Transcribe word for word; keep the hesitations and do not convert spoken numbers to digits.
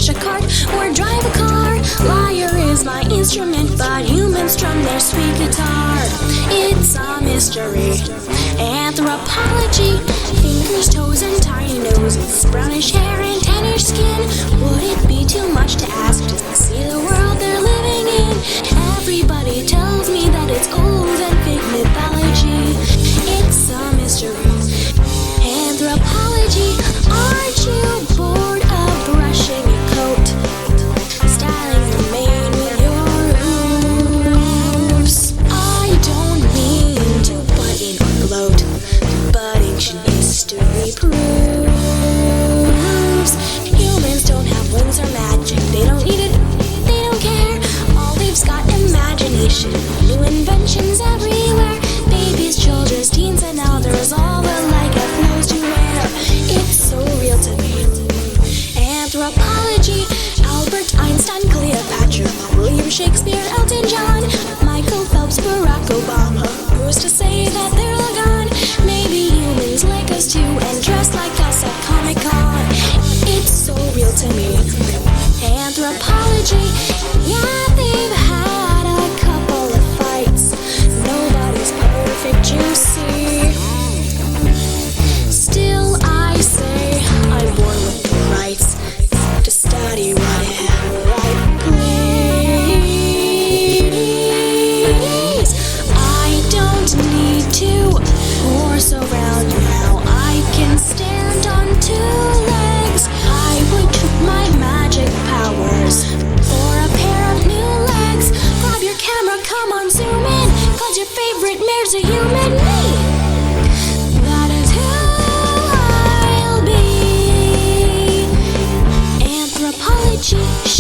push a cart or drive a car. Lyre is my instrument, but humans strum their sweet guitar. It's a mystery. Anthropology. Fingers, toes, and tiny noses, brownish hair and tannish skin. Would it be too much to ask just to see the world they're living in? Everybody tells me that it's old and fake mythology. It's a mystery. Anthropology. Aren't you bored of brushing your coat, styling your mane with your hooves? I don't mean to butt in or gloat, but ancient history proves humans don't have wings or magic. They don't need it, they don't care. All they've's got imagination, new inventions everywhere. Babies, children, teens, and elders, all alike have clothes to wear. It's so real to me. Anthropology. Albert Einstein, Cleopatra, William Shakespeare, Elton John, Michael Phelps, Barack Obama. Who's to say that they're all gone? Maybe humans like us too and dress like us at Comic-Con. It's so real to me. Anthropology. Yeah, they've had a couple of fights. Nobody's perfect, you see. Still, I say I'm born with the rights to study what am right, please. I don't need to horse around now. I can stand on two legs. I would trade my magic powers for a pair of new legs. Grab your camera, come on, zoom in, 'cause your favorite mare's a human. Me. That is who I'll be. Anthropology.